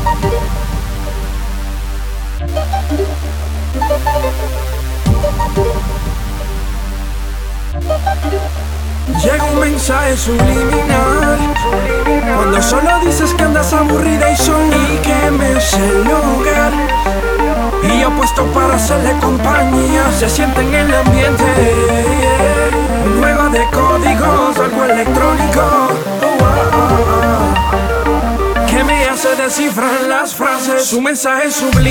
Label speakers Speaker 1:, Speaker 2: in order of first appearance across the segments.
Speaker 1: Llega un mensaje subliminal cuando solo dices que andas aburrida y sola y que me es el lugar. Y yo puesto para hacerle compañía. Se siente en el ambiente un juego de códigos, algo electrónico que me hace descifrar las frases. Su mensaje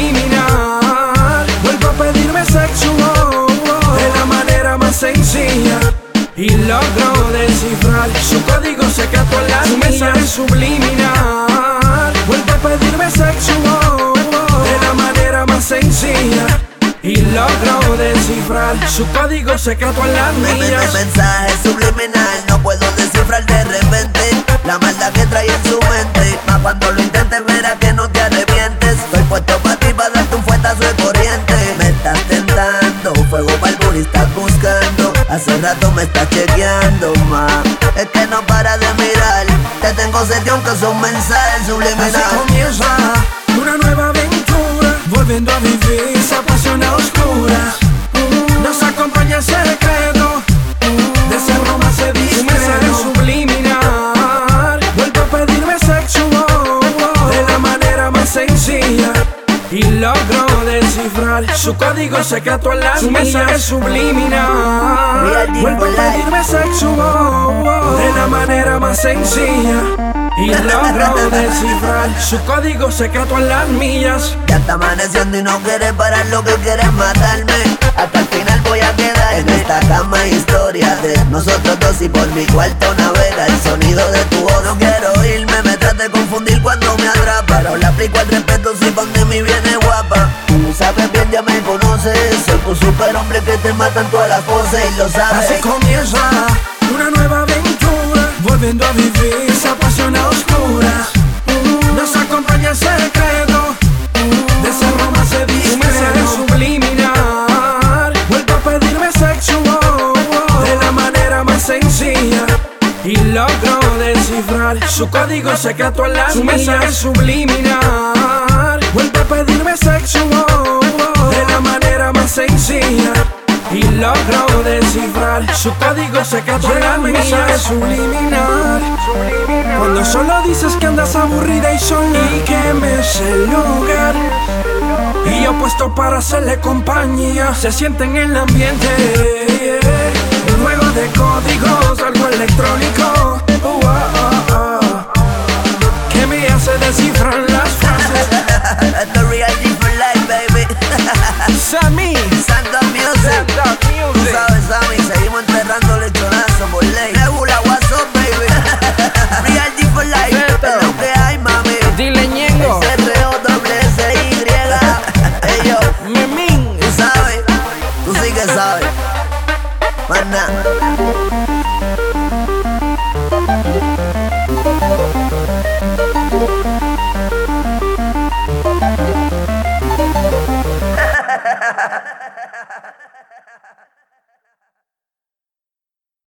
Speaker 1: subliminal vuelvo a pedirme sexo de la manera más sencilla y logro descifrar su código secreto en las mías. Su mensaje subliminal vuelve a pedirme sexo de la manera más sencilla y logro descifrar su código secreto en las mías.
Speaker 2: Mi mensaje subliminal no puedo descifrar de repente la maldad que trae en su mente. Más cuando lo intentes verás que no te arrepientes. Estoy puesto para ti, para darte un fuetazo de corriente. Me estás tentando, fuego para el bully estás buscando. Hace rato me estás chequeando, ma. Es que no para de mirar. Te tengo sed aunque son mensajes subliminales.
Speaker 1: Así comienza una nueva aventura, volviendo a vivir esa pasión oscura. Nos acompaña el secreto de ese romance discreto. Un mensaje subliminal vuelve a pedirme sexo de la manera más sencilla y logro descifrar su código secreto en las mías. Su mensaje subliminal vuelve a pedirme sexo de la manera más sencilla y logro descifrar su código secreto en las mías.
Speaker 2: Ya está amaneciendo y no quieres parar, lo que quieres matarme. Hasta el final voy a quedar en esta cama, historia de nosotros dos y por mi cuarto navega el sonido de tu voz. No quiero irme, me tratas de confundir cuando me atrapa, pero le aplico el respeto si pon de mí viene guapa. Tú sabes bien, ya me conoces, soy tu superhombre que te matan todas las poses y lo sabes.
Speaker 1: Así comienza una nueva aventura, volviendo a vivir esa pasión oscura. Nos acompaña el secreto de ese romance discreto. Un mensaje subliminal vuelve a pedirme sexo de la manera más sencilla y logro descifrar su código secreto en las mías. Su mensaje subliminal vuelve a pedirme sexo de la manera más sencilla y logro descifrar su código secreto en las mías. Mensaje subliminal cuando solo dices que andas aburrida y sola y que me es el lugar. Y yo puesto para hacerle compañía. Se siente en el ambiente un juego de códigos, algo electrónico que me hace descifrar las frases.
Speaker 2: The real G for life, baby.
Speaker 1: Sammy,
Speaker 2: Santa Music. Tú sabes, Sammy, seguimos enterrando lechonazo por ley. Nebula, what's up, baby. Real G for life, es lo que hay, mami.
Speaker 1: dile Ñengo,
Speaker 2: S-R-O-S-Y. Ey, yo,
Speaker 1: Memín.
Speaker 2: tú sabes, tú sí que sabes. Mana.